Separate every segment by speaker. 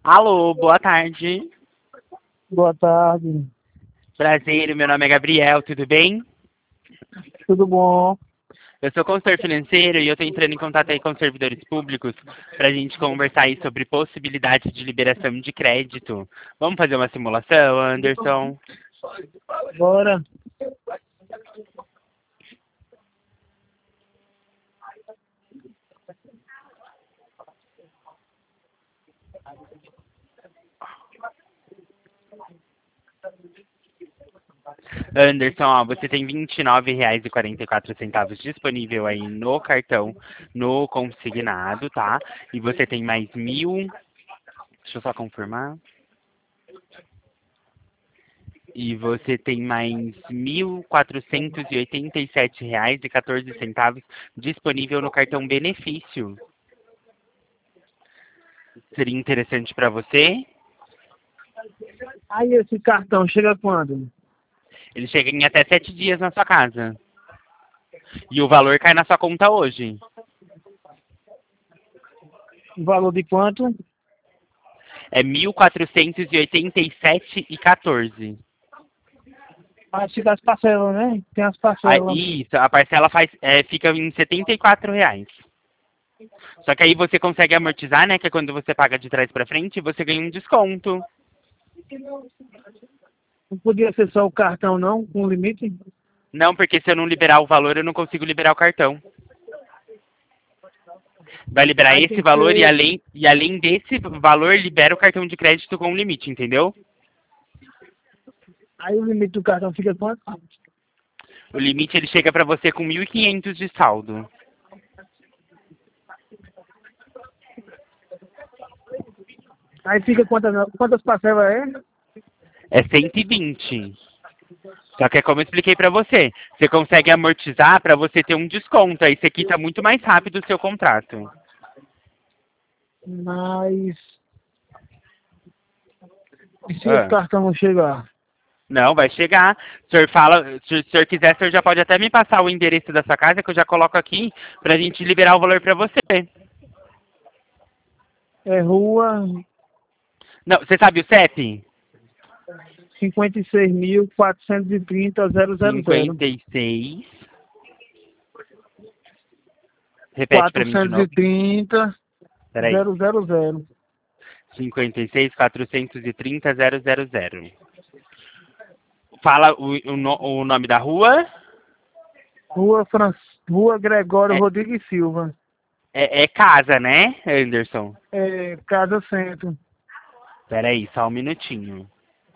Speaker 1: Alô, boa tarde.
Speaker 2: Boa tarde,
Speaker 1: Prazer, meu nome é Gabriel, tudo bem?
Speaker 2: tudo bom?
Speaker 1: Eu sou consultor financeiro e eu estou entrando em contato aí com os servidores públicos para a gente conversar aí sobre possibilidades de liberação de crédito. Vamos fazer uma simulação, Anderson?
Speaker 2: Bora.
Speaker 1: Anderson, ó, você tem R$ 29,44 disponível aí no cartão, no consignado, tá? E você tem mais mil. Deixa eu só confirmar. E você tem mais R$ 1.487,14 disponível no cartão benefício. Seria interessante para você?
Speaker 2: Aí esse cartão chega quando?
Speaker 1: Ele chega em até 7 dias na sua casa. E o valor cai na sua conta hoje.
Speaker 2: O valor de quanto?
Speaker 1: É 1.487,14.
Speaker 2: Aí fica as parcelas, né? Tem as
Speaker 1: Aí,
Speaker 2: parcelas.
Speaker 1: isso, a parcela fica em R$ 74. Só que aí você consegue amortizar, né? Que é quando você paga de trás para frente, você ganha um desconto.
Speaker 2: Não podia ser só o cartão, não? Com limite?
Speaker 1: Não, porque se eu não liberar o valor, eu não consigo liberar o cartão. Vai liberar
Speaker 2: Aí
Speaker 1: esse
Speaker 2: tem que
Speaker 1: valor
Speaker 2: ser.
Speaker 1: e além desse valor, libera o cartão de crédito com limite, entendeu?
Speaker 2: Aí o limite do cartão fica quanto?
Speaker 1: O limite ele chega para você com 1.500 de saldo.
Speaker 2: Aí fica quantas parcelas é?
Speaker 1: É 120. Só que é como eu expliquei para você, você consegue amortizar para você ter um desconto, aí você quita muito mais rápido o seu contrato.
Speaker 2: Mas. E se esse
Speaker 1: Ah.
Speaker 2: cartão não chegar?
Speaker 1: Não, vai chegar. O senhor fala, se o senhor quiser, o senhor já pode até me passar o endereço da sua casa, que eu já coloco aqui, para a gente liberar o valor para você.
Speaker 2: É rua
Speaker 1: Não, você sabe o CEP?
Speaker 2: 56.430.000.
Speaker 1: 56. Repete para mim de novo.
Speaker 2: 430.000.
Speaker 1: Peraí. 56.430.000. Fala o nome da rua.
Speaker 2: Rua Gregório
Speaker 1: É,
Speaker 2: Rodrigues Silva.
Speaker 1: é casa, né, Anderson?
Speaker 2: É, Casa Centro.
Speaker 1: Peraí, só um minutinho.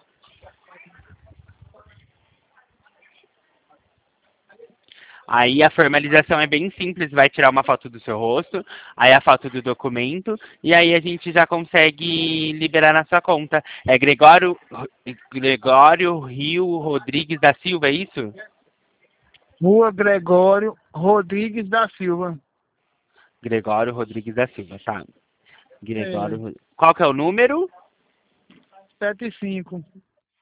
Speaker 1: Aí a formalização é bem simples, vai tirar uma foto do seu rosto, aí a foto do documento, e aí a gente já consegue liberar na sua conta. É Gregório Rio Rodrigues da Silva, é isso?
Speaker 2: Rua Gregório Rodrigues da Silva.
Speaker 1: Gregório Rodrigues da Silva, tá.
Speaker 2: É,
Speaker 1: Qual que é o número?
Speaker 2: 75.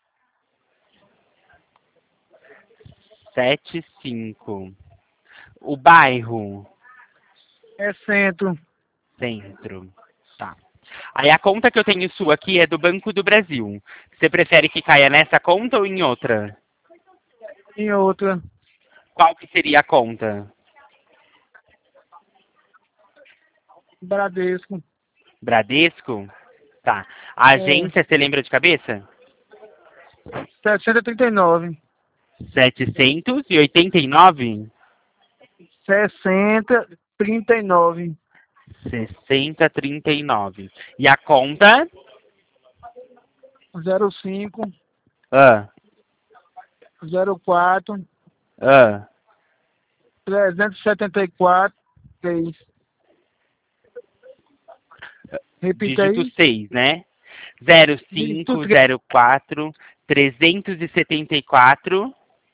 Speaker 1: 75. O bairro,
Speaker 2: É Centro.
Speaker 1: centro. Tá. Aí a conta que eu tenho sua aqui é do Banco do Brasil. Você prefere que caia nessa conta ou em outra?
Speaker 2: Em outra.
Speaker 1: Qual que seria a conta?
Speaker 2: Bradesco.
Speaker 1: Bradesco? Tá. A
Speaker 2: É,
Speaker 1: agência, você lembra de cabeça?
Speaker 2: 739.
Speaker 1: 789?
Speaker 2: 6039.
Speaker 1: 6039. E a conta?
Speaker 2: 05
Speaker 1: Ah,
Speaker 2: 04
Speaker 1: ah.
Speaker 2: 374 6. Repita
Speaker 1: Dígito
Speaker 2: aí.
Speaker 1: 6, né?
Speaker 2: Dígito
Speaker 1: 0504 374.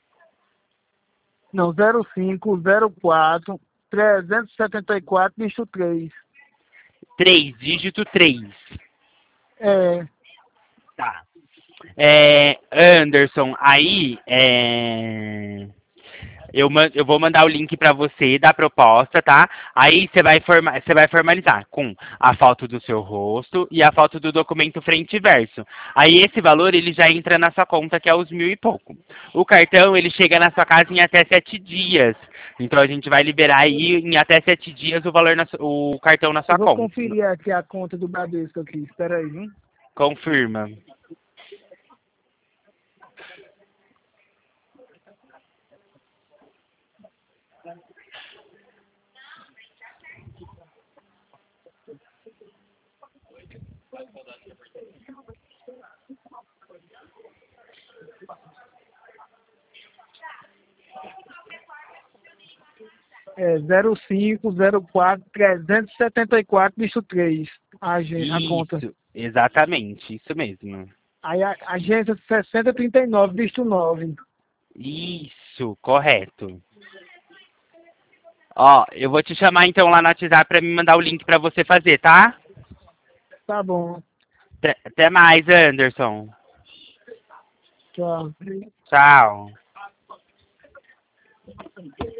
Speaker 2: Não, 0504 374, bicho 3.
Speaker 1: 3, dígito 3.
Speaker 2: É,
Speaker 1: Tá. Anderson, aí Eu vou mandar o link para você da proposta, tá? Aí você vai formalizar com a foto do seu rosto e a foto do documento frente e verso. Aí esse valor ele já entra na sua conta, que é os 1.000 e pouco. O cartão ele chega na sua casa em até 7 dias. Então a gente vai liberar aí em até 7 dias o valor o cartão na
Speaker 2: Eu
Speaker 1: sua
Speaker 2: vou
Speaker 1: conta.
Speaker 2: conferir aqui a conta do Bradesco aqui. Espera aí, hein?
Speaker 1: Confirma.
Speaker 2: É 0504-374, bicho 3. A conta.
Speaker 1: Isso, exatamente, isso mesmo.
Speaker 2: Aí a agência 6039, visto 9.
Speaker 1: Isso, correto. Ó, eu vou te chamar então lá no WhatsApp para me mandar o link para você fazer, tá?
Speaker 2: Tá bom.
Speaker 1: Até mais, Anderson.
Speaker 2: Tchau.
Speaker 1: Tchau.